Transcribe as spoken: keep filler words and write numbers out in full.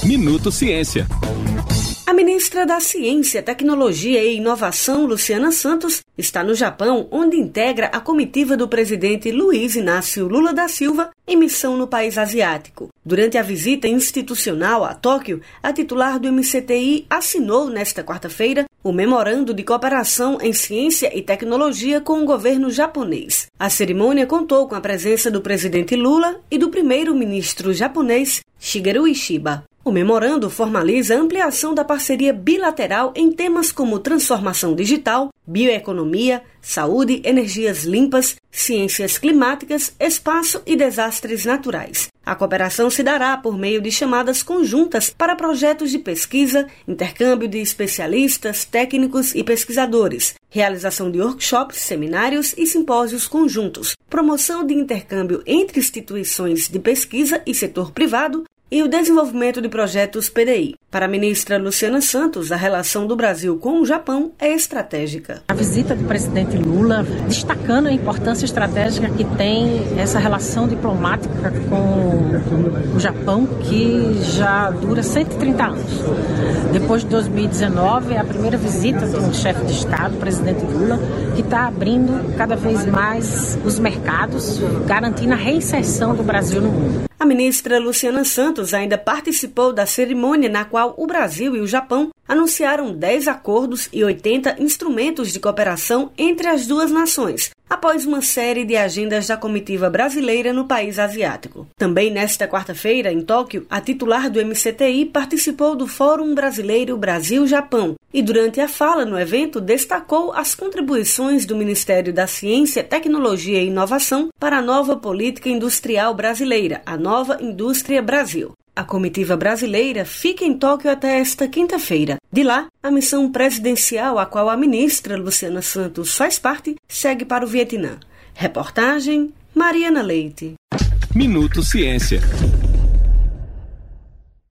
Minuto Ciência. A ministra da Ciência, Tecnologia e Inovação, Luciana Santos, está no Japão, onde integra a comitiva do presidente Luiz Inácio Lula da Silva em missão no país asiático. Durante a visita institucional a Tóquio, a titular do M C T I assinou nesta quarta-feira o Memorando de Cooperação em Ciência e Tecnologia com o governo japonês. A cerimônia contou com a presença do presidente Lula e do primeiro-ministro japonês Shigeru Ishiba. O memorando formaliza a ampliação da parceria bilateral em temas como transformação digital, bioeconomia, saúde, energias limpas, ciências climáticas, espaço e desastres naturais. A cooperação se dará por meio de chamadas conjuntas para projetos de pesquisa, intercâmbio de especialistas, técnicos e pesquisadores, realização de workshops, seminários e simpósios conjuntos, promoção de intercâmbio entre instituições de pesquisa e setor privado, e o desenvolvimento de projetos P D I. Para a ministra Luciana Santos, a relação do Brasil com o Japão é estratégica. A visita do presidente Lula, destacando a importância estratégica que tem essa relação diplomática com o Japão, que já dura cento e trinta anos. Depois de dois mil e dezenove, é a primeira visita de um chefe de Estado, o presidente Lula, que está abrindo cada vez mais os mercados, garantindo a reinserção do Brasil no mundo. A ministra Luciana Santos ainda participou da cerimônia na qual o Brasil e o Japão anunciaram dez acordos e oitenta instrumentos de cooperação entre as duas nações, após uma série de agendas da comitiva brasileira no país asiático. Também nesta quarta-feira, em Tóquio, a titular do M C T I participou do Fórum Brasileiro Brasil-Japão e, durante a fala no evento, destacou as contribuições do Ministério da Ciência, Tecnologia e Inovação para a nova política industrial brasileira, a Nova Indústria Brasil. A comitiva brasileira fica em Tóquio até esta quinta-feira. De lá, a missão presidencial a qual a ministra Luciana Santos faz parte segue para o Vietnã. Reportagem Mariana Leite. Minuto Ciência.